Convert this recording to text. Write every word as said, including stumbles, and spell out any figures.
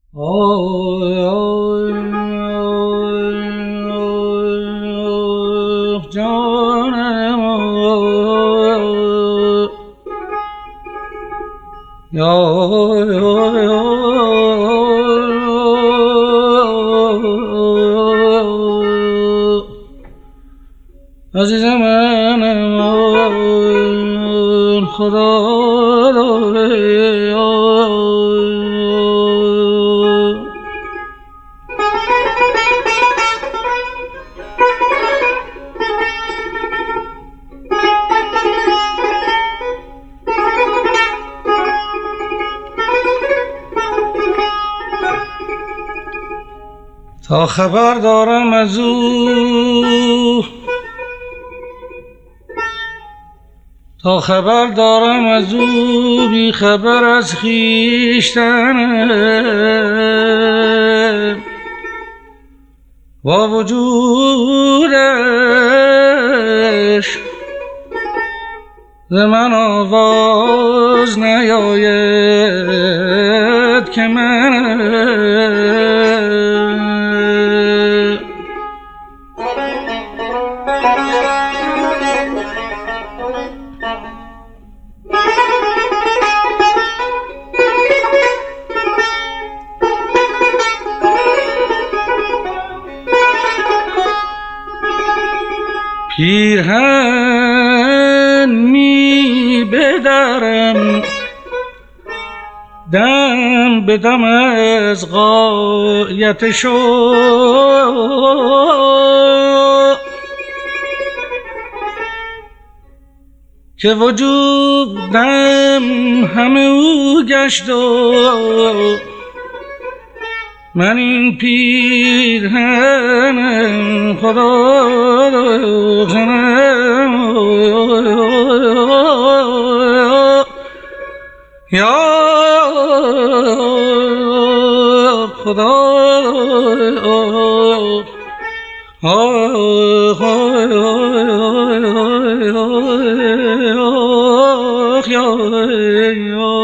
عزیز من خدا تا خبر دارم از او تا خبر دارم از او بی خبر از خویشتنم با وجودش ز من آواز نیاید که من پیرهن می بدرم دم به دم از غایت شوق که وجودم همه او گشت و من این پیرهن خدا کنم یا خدا یا